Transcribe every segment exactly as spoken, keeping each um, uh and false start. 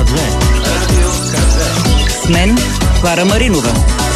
две. Радио Ка две. С мен Клара Маринова.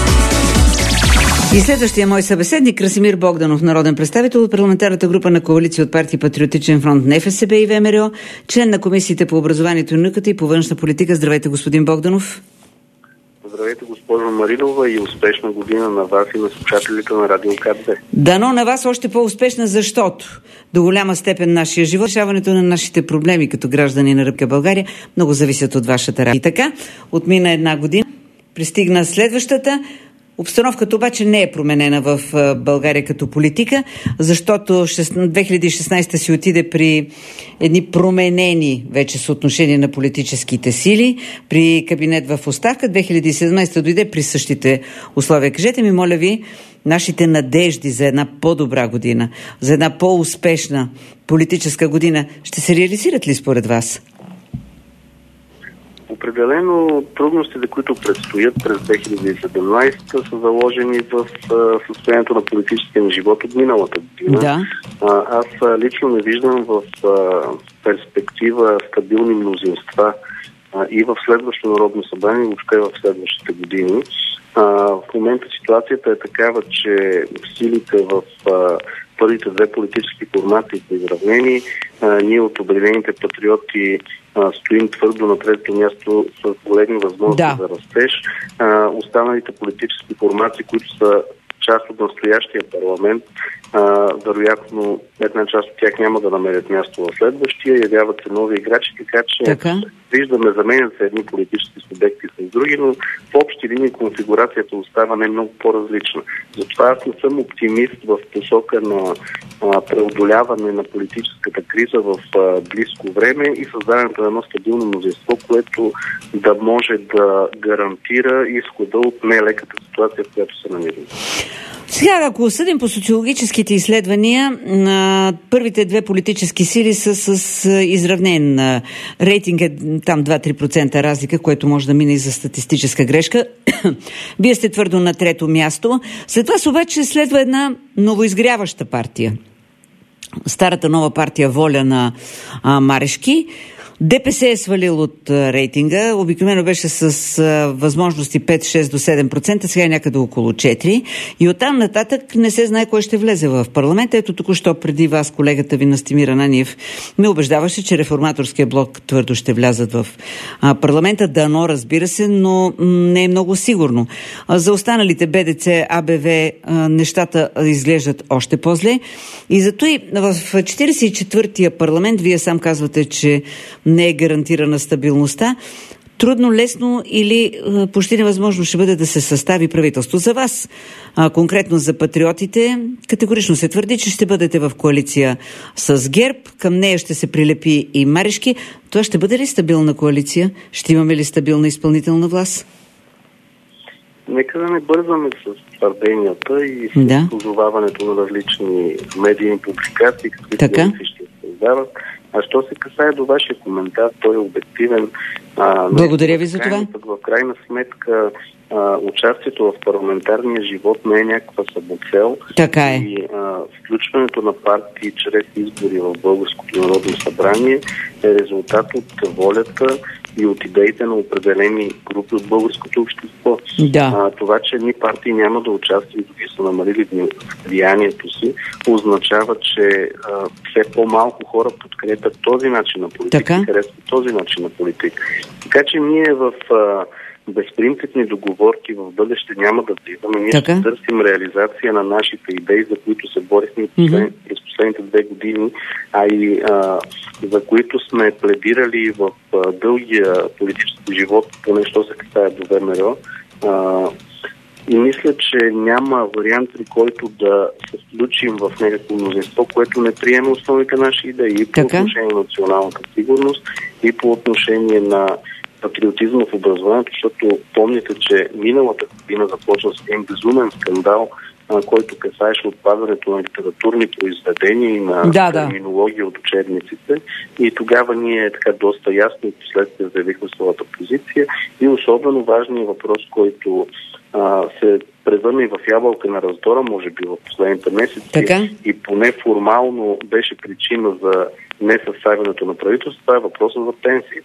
И следващия мой събеседник Красимир Богданов, народен представител от парламентарната група на коалиция от партии Патриотичен фронт, НФСБ и ВМРО, член на комисиите по образованието и науката и по външна политика. Здравейте, господин Богданов. Здравейте, госпожо Маринова, и успешна година на вас и на слушателите на Радио Ка две. Дано на вас още по-успешна, защото до голяма степен нашия живот, решаването на нашите проблеми като граждани на Република България много зависят от вашата работа. И така, отмина една година, пристигна следващата. Обстановката обаче не е променена в България като политика, защото две хиляди и шестнадесета си отиде при едни променени вече съотношения на политическите сили, при кабинет в оставка. две хиляди и седемнадесета дойде при същите условия. Кажете ми, моля ви, нашите надежди за една по-добра година, за една по-успешна политическа година ще се реализират ли според вас? Определено трудностите, които предстоят през две хиляди и седемнадесета, са заложени в състоянието на политическия ни живот от миналата година. Да. А, аз лично не виждам в а, перспектива стабилни мнозинства а, и в следващото Народно събрание, въобще в следващите години. А, в момента ситуацията е такава, че силите в а, първите две политически формации са изравнени. А, ние от Обединените патриоти а, стоим твърдо на трето място с големи възможности да. за растеж. А, останалите политически формации, които са част от настоящия парламент, а, вероятно една част от тях няма да намерят място в следващия, явяват се нови играчи, така че така. виждаме, заменят се едни политически субекти с други, но в общи линии конфигурацията остава не много по-различна. Затова аз не съм оптимист в посока на а, преодоляване на политическата криза в а, близко време и създаването на едно стабилно мнозинство, което да може да гарантира изхода от нелеката ситуация, в която се намираме. Сега, ако съдим по социологическите изследвания, първите две политически сили са с изравнен рейтинг, е там два-три процента разлика, което може да мине и за статистическа грешка. Вие сте твърдо на трето място. След това обаче следва една новоизгряваща партия. Старата нова партия Воля на а, Марешки. ДПС е свалил от а, рейтинга. Обикновено беше с а, възможности пет-шест до седем процента, сега е някъде около четири. И оттам нататък не се знае кой ще влезе в парламента. Ето току-що преди вас колегата ви Настимир Ананиев ме убеждаваше, че реформаторския блок твърдо ще влязат в а, парламента. Дано, разбира се, но м- не е много сигурно. А, за останалите БДЦ, АБВ а, нещата изглеждат още по-зле. И зато и в четиридесет и четвъртия парламент, вие сам казвате, че не е гарантирана стабилността. Трудно, лесно или а, почти невъзможно ще бъде да се състави правителство. За вас, а, конкретно за патриотите, категорично се твърди, че ще бъдете в коалиция с ГЕРБ. Към нея ще се прилепи и Марешки. Това ще бъде ли стабилна коалиция? Ще имаме ли стабилна изпълнителна власт? Нека да не бързаме с твърденията и с да. позоваването на различни медийни публикации, каквито ще се издават. А що се касае до вашия коментар, той е обективен. А, Благодаря ви за това. В крайна сметка а, участието в парламентарния живот не е някаква самоцел. Така е. И а, включването на партии чрез избори в Българското народно събрание е резултат от волята и от идеите на определени групи от българското общество. Да. А, това, че едни партии няма да участват и дори са намалили влиянието си, означава, че а, все по-малко хора подкрепят този начин на политика и харесват този начин на политика. Така че ние в а, безпринципни договорки в бъдеще няма да влизаме. Ние така? ще търсим реализация на нашите идеи, за които се борихме mm-hmm. през последните две години, а и а, за които сме пледирали в а, дългия политически живот, поне що се касае до ВМРО. А, и мисля, че няма вариант, при който да се включим в някакво мнозинство, което не приема основните наши идеи и по така? отношение на националната сигурност, и по отношение на патриотизма в образованието, защото помните, че миналата година започна с един безумен скандал, а, който касаеше отпадането на литературни произведения и на да, терминология да. от учебниците. И тогава ние така доста ясно и последствие заявихме своята позиция. И особено важният въпрос, който а, се превърна и в ябълка на раздора, може би в последните месеци, така? и поне формално беше причина за несъставянето на правителство, това е въпросът за пенсиите.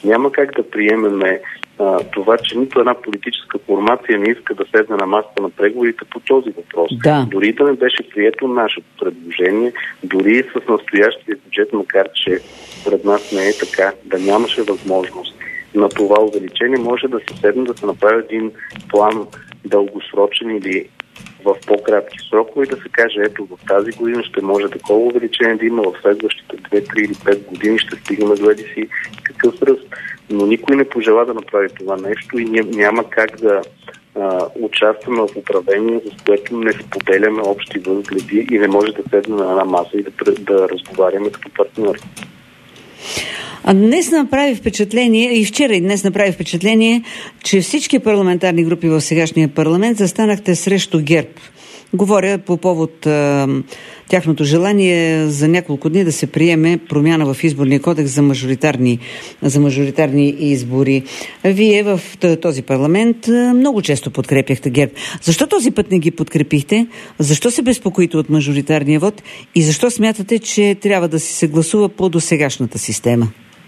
Няма как да приемеме а, това, че нито една политическа формация не иска да седне на масата на преговорите по този въпрос. Да. Дори да не беше прието нашето предложение, дори с настоящия бюджет, макар че пред нас не е така, да нямаше възможност на това увеличение, може да се седне да се направи един план дългосрочен или в по-кратки срокове и да се каже, ето в тази година ще може такова увеличение да има, в следващите две, три или пет години ще стигаме до еди си какъв ръст. Но никой не пожела да направи това нещо и няма как да а, участваме в управление, с което не споделяме общи възгледи и не може да седнем на една маса и да, да разговаряме като партньори. А днес направи впечатление, и вчера и днес направи впечатление, че всички парламентарни групи в сегашния парламент застанахте срещу ГЕРБ. Говоря по повод а, тяхното желание за няколко дни да се приеме промяна в изборния кодекс за мажоритарни, за мажоритарни избори. Вие в този парламент много често подкрепяхте ГЕРБ. Защо този път не ги подкрепихте? Защо се безпокоите от мажоритарния вод? И защо смятате, че трябва да си се гласува по досегашната система?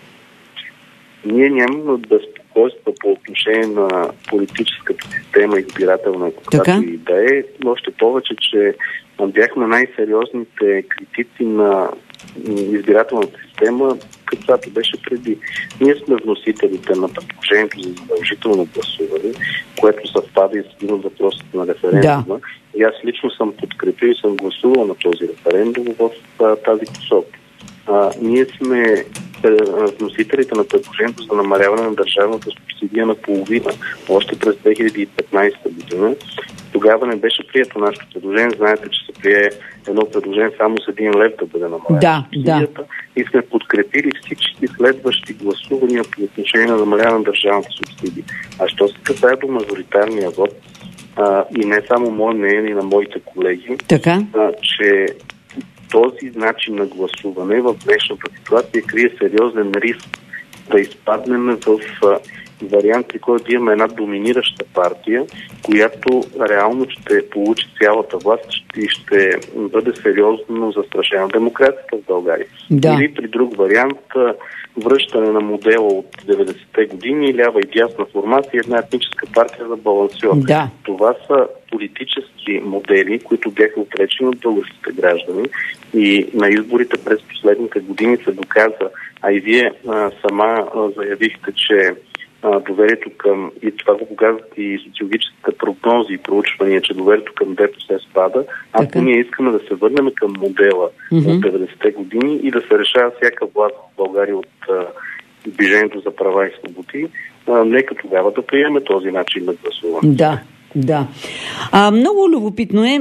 Ние нямаме безпокойство по отношение на политическата система, избирателна, каквато и да е. Още повече, че бяхме най-сериозните критици на избирателната система, каквато беше преди. Ние сме вносителите на предложението за задължително гласуване, което съвпада и с един от въпросите на референдума. Да. И аз лично съм подкрепил и съм гласувал на този референдум в а, тази посока. А, ние сме вносителите на предложението за намаляване на държавната субсидия на половина. Още през две хиляди и петнадесета година. Тогава не беше прието нашето предложение. Знаете, че се прие едно предложение само с един лев да бъде намалена да, субсидията. Да. И сме подкрепили всички следващи гласувания по отношение на намаляване на държавната субсидия. А що се касае до мажоритарния вод, а, и не само мое мнение, и на моите колеги, така? А, че този начин на гласуване в днешната ситуация крие сериозен риск да изпаднем в вариант, при който имаме една доминираща партия, която реално ще получи цялата власт и ще бъде сериозно застрашена демокрацията в България. Да. Или при друг вариант, връщане на модела от деветдесетте години, лява и дясна формация, една етническа партия за балансион. Да. Това са политически модели, които бяха отречени от българските граждани и на изборите през последните години се доказа, а и вие а, сама а, заявихте, че а, доверието към, и това го показват и социологическите прогнози и проучвания, че доверието към ДПС спада, ако така ние искаме да се върнем към модела mm-hmm. от деветдесетте години и да се решава всяка власт в България от а, Движението за права и свободи, а, нека тогава да приеме този начин на гласуване. Да. Да. А, много любопитно е.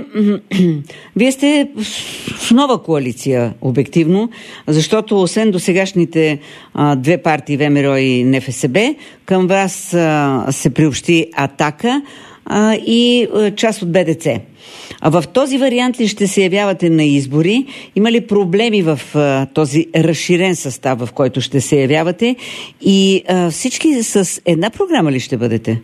Вие сте в нова коалиция, обективно, защото освен до сегашните а, две партии, ВМРО и НФСБ, към вас а, се приобщи Атака а, и а, част от БДЦ. А в този вариант ли ще се явявате на избори? Има ли проблеми в а, този разширен състав, в който ще се явявате? И а, всички с една програма ли ще бъдете?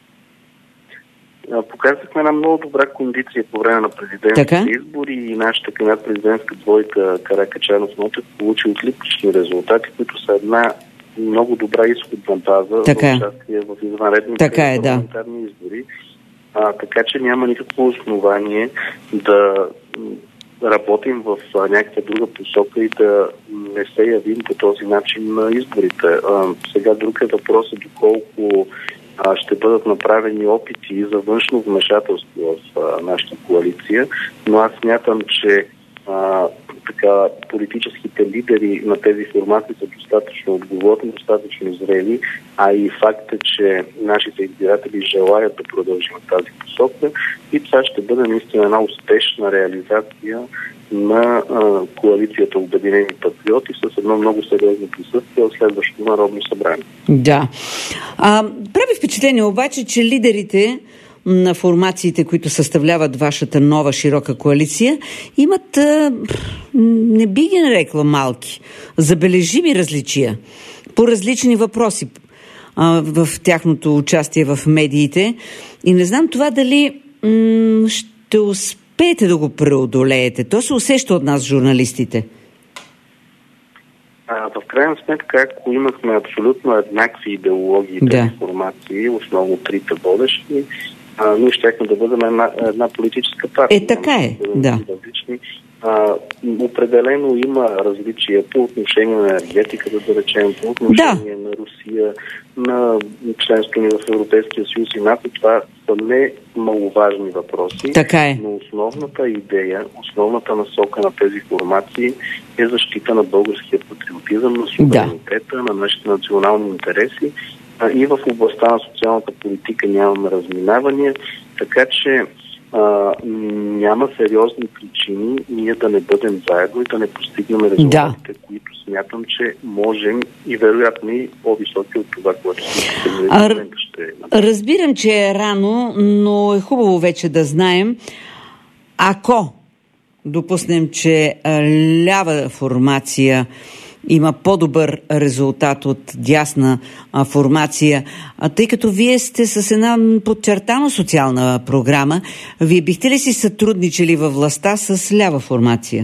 Показахме една много добра кондиция по време на президентските избори и нашата кандидат-президентска двойка Каракачанов-Нотев получи отлични резултати, които са една много добра изходна база за участие в извънредните е, парламентарни да. избори. А, така че няма никакво основание да работим в а, някаква друга посока и да не се явим по този начин на изборите. А, сега друг е въпросът доколко ще бъдат направени опити за външно вмешателство в а, нашата коалиция, но аз смятам, че а, така, политическите лидери на тези формации са достатъчно отговорни, достатъчно зрели, а и факт е, че нашите избиратели желаят да продължим тази посока и това ще бъде наистина една успешна реализация на а, коалицията Обединени патриоти с едно много сериозно присъствие от следващото Народно събрание. Да. А, прави впечатление обаче, че лидерите на формациите, които съставляват вашата нова широка коалиция, имат, а, не би ги нарекла малки, забележими различия по различни въпроси а, в тяхното участие в медиите. И не знам това дали м- ще успеете да го преодолеете. То се усеща от нас, журналистите. А, в крайна сметка, ако имахме абсолютно еднакви идеологии и да. информации, основно трите водещи, а, ние щяхме да бъдем една, една политическа партия. Е, така е, да. Различни. А, определено има различия по отношение на енергетиката, да речем, по отношение да. на Русия, на членството ни в Европейския съюз и НАТО. Това са не маловажни въпроси, така е. но основната идея, основната насока на тези формации е защита на българския патриотизъм, на суверенитета, да. на нашите национални интереси, а, и в областта на социалната политика нямаме разминавания, така че А, няма сериозни причини ние да не бъдем заедно и да не постигнем резултатите, да. които смятам, че можем и вероятно и по-високи от това, което ще Р... Разбирам, че е рано, но е хубаво вече да знаем, ако допуснем, че лява формация има по-добър резултат от дясна а, формация. А, тъй като вие сте с една подчертана социална програма, вие бихте ли си сътрудничали във властта с лява формация?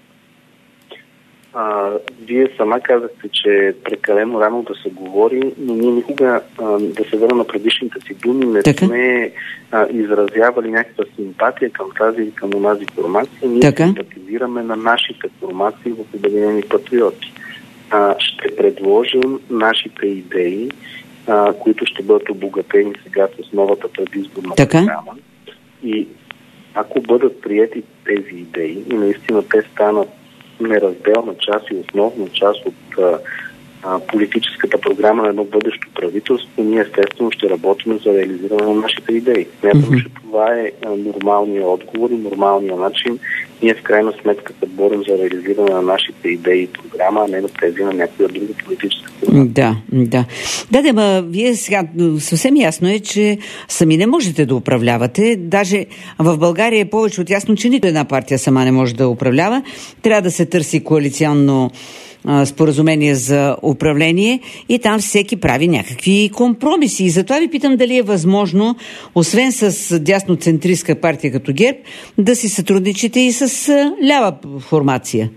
А, вие сама казахте, че е прекалено рано да се говори, но ние никога, а, да се върна на предишните си думи, не така? сме а, изразявали някаква симпатия към тази или към онази формация. Ние симпатизираме на нашите формации в Обединени патриоти. А, ще предложим нашите идеи, а, които ще бъдат обогатени сега с новата предизборна програма. И ако бъдат приети тези идеи и наистина те станат неразделна част и основна част от а, а, политическата програма на едно бъдещо правителство, ние естествено ще работим за реализиране на нашите идеи. Смятам, mm-hmm. че това е а, нормалният отговор и нормалният начин. Ние в крайна сметка се борим за реализиране на нашите идеи и програма, а не на тези на някоя друга политическа програма. Да, да. Да, да, ма вие сега съвсем ясно е, че сами не можете да управлявате. Даже в България е повече от ясно, че нито една партия сама не може да управлява. Трябва да се търси коалиционно споразумение за управление и там всеки прави някакви компромиси. И затова ви питам дали е възможно, освен с дясноцентристка партия като ГЕРБ, да си сътрудничите и с лява формация.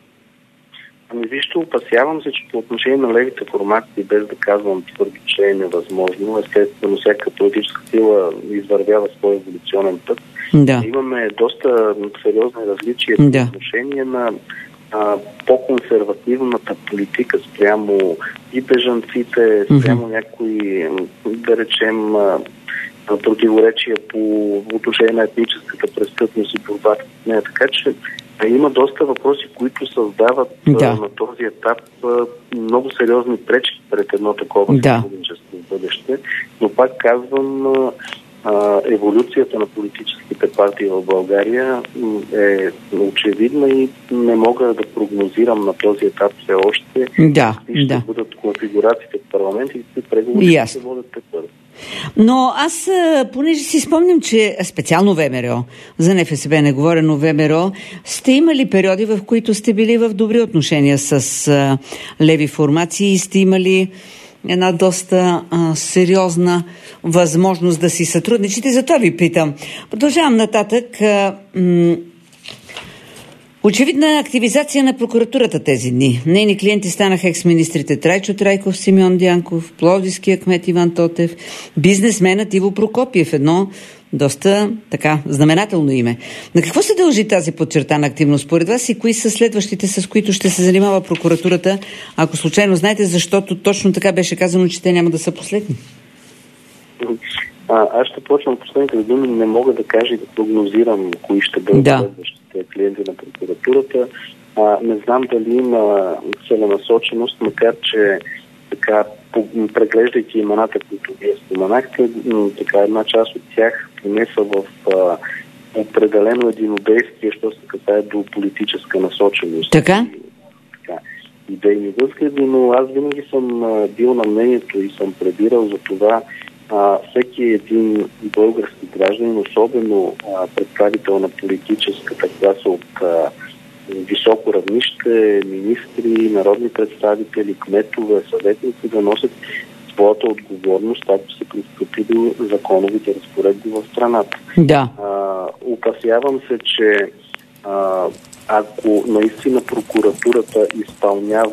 Ами вижте, опасявам се, че по отношение на левите формации, без да казвам твърдо, че е невъзможно, естествено всяка политическа сила извървява своя еволюционен път. Да. Имаме доста сериозни различия да. по отношение на а, по-консервативната политика спрямо и бежанците, спрямо mm-hmm. някои, да речем, а, противоречия по отношение на етническата престъпност и борбата с нея. Така че а, има доста въпроси, които създават да. а, на този етап а, много сериозни пречки пред едно такова да. сътрудничество в бъдеще. Но пак казвам, а, а, еволюцията на политическите партии в България е очевидна и не мога да прогнозирам на този етап все още да, какви да. ще бъдат конфигурациите в парламент и какви преговори yes. ще водят те първо. Но аз, понеже си спомням, че специално ВМРО, за НФСБ не говоря, но ВМРО, сте имали периоди, в които сте били в добри отношения с а, леви формации и сте имали една доста а, сериозна възможност да си сътрудничите. Затова ви питам. Продължавам нататък. А, м- Очевидна активизация на прокуратурата тези дни. Нейни клиенти станаха екс-министрите Трайчо Трайков, Симеон Дянков, пловдивския кмет Иван Тотев, бизнесменът Иво Прокопиев. Едно доста така знаменателно име. На какво се дължи тази подчертана активност според вас и кои са следващите, с които ще се занимава прокуратурата, ако случайно знаете, защото точно така беше казано, че те няма да са последни? А, аз ще почна от последните думи. Не мога да кажа и да прогнозирам кои ще бъдат да. следващите клиенти на прокуратурата. А, не знам дали има целенасоченост, макар че така, преглеждайки имената, които вие споменахте, така една част от тях поне са в а, определено единодействие, що се касае до политическа насоченост. Така? И, така идейни възгледи, но аз винаги съм а, бил на мнението и съм пледирал за това а, всеки един български гражданин, особено а, представител на политическата класа от а, високо равнище, министри, народни представители, кметове, съветници да носят своята отговорност, ако се пристъпи до законовите разпоредби в страната. Да. А, опасявам се, че а, ако наистина прокуратурата изпълнява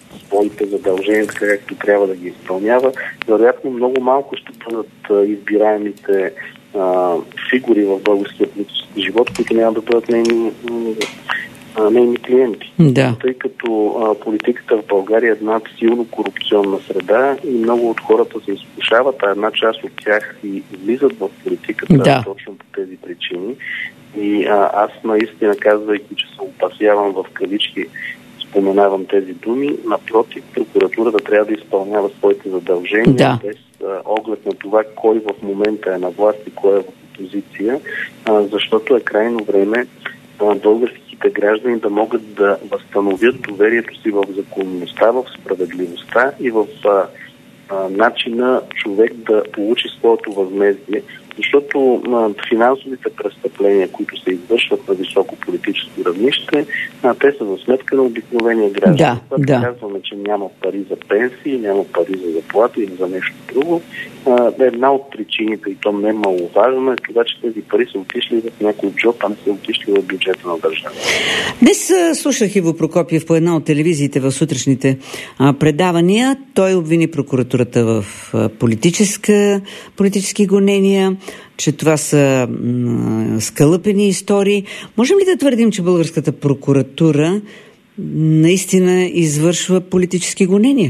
своите задължения, така както трябва да ги изпълнява, вероятно много малко ще бъдат избираемите а, фигури в българския политически живот, които няма да бъдат нейни, нейни клиенти. Да. Тъй като а, политиката в България е една силно корупционна среда и много от хората се изкушават, а една част от тях и влизат в политиката да. точно по тези причини. И а, аз наистина, казвайки, че се опасявам в кавички, споменавам тези думи, напротив, прокуратурата трябва да изпълнява своите задължения, да. без а, оглед на това кой в момента е на власт и кой е в опозиция, а, защото е крайно време а, българските граждани да могат да възстановят доверието си в законността, в справедливостта и в а, а, начина човек да получи своето възмездие. Защото а, финансовите престъпления, които се извършват на високо политическо равнище, а, те са за сметка на обикновения граждан. Да, Когато да. казваме, че няма пари за пенсии, няма пари за заплати или за нещо друго, а, една от причините, и то не е маловажно, е това, че тези пари са отишли в някой джоб, а не са отишли в бюджета на държавата. Днес слушах Иво Прокопиев по една от телевизиите в сутрешните а, предавания. Той обвини прокуратурата в а, политическа, политически гонения, че това са м, скалъпени истории. Можем ли да твърдим, че българската прокуратура наистина извършва политически гонения?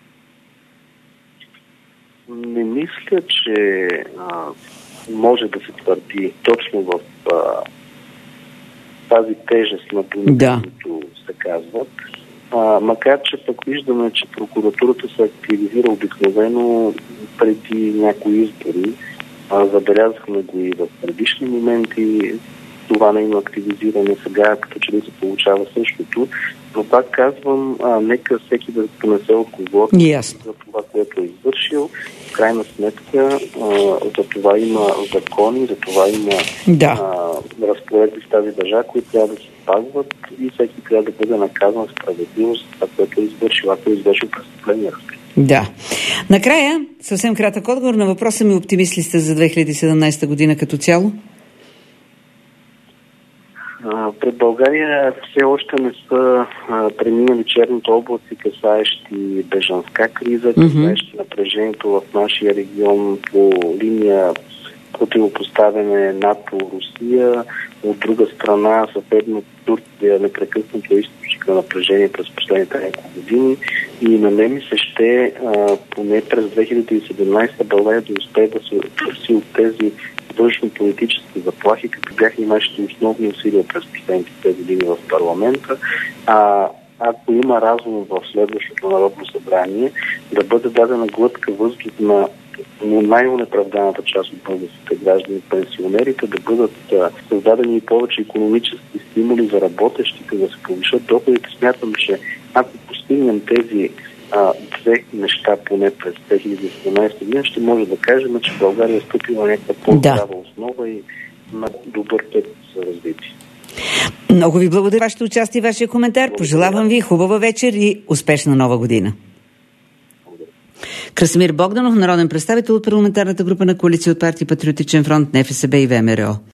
Не мисля, че а, може да се твърди точно в а, тази тежест на думите, да. които се казват. А, макар, че пък виждаме, че прокуратурата се активизира обикновено преди някои избори. А, забелязахме го и в предишни моменти. Това нейно активизиране сега, като че ли се получава същото. Но пак казвам, а, нека всеки да понесе отговорност за това, което е извършил. В крайна сметка, а, за това има закони, за това има да. а, разпоредби в тази държава, които трябва да се спазват и всеки трябва да бъде наказан справедливо за това, което е извършил, ако е извършил престъпление. Да. Накрая, съвсем кратък отговор на въпроса ми: оптимист ли сте за две хиляди и седемнадесета година като цяло? Пред България все още не са а, преминали черните облаци, касаещи бежанска криза, касаещи mm-hmm. напрежението в нашия регион по линия противопоставяне НАТО-Русия. От друга страна, съседно Турция непрекъснато е източник на напрежение през последните няколко години. И на мен ми се ще а, поне през две хиляди и седемнадесета България да успее да се търси от тези външно-политически заплахи, като бяха и нашите основни усилия през последните две години в парламента. А, ако има разум в следващото Народно събрание, да бъде дадена глътка въздух на най-онеправданата част от българските граждани, пенсионерите, да бъдат а, създадени и повече икономически стимули за работещите, да се повишат доходите. Смятам, че ако постигнем тези а, две неща поне през две хиляди и седемнадесета година, ще може да кажем, че България е стъпила някаква по-здрава да. основа и на добър път за развитие. Много ви благодаря за вашето участие и вашия коментар. Благодаря. Пожелавам ви хубава вечер и успешна нова година. Красимир Богданов, народен представител от парламентарната група на коалиция от партии Патриотичен фронт, НФСБ и ВМРО.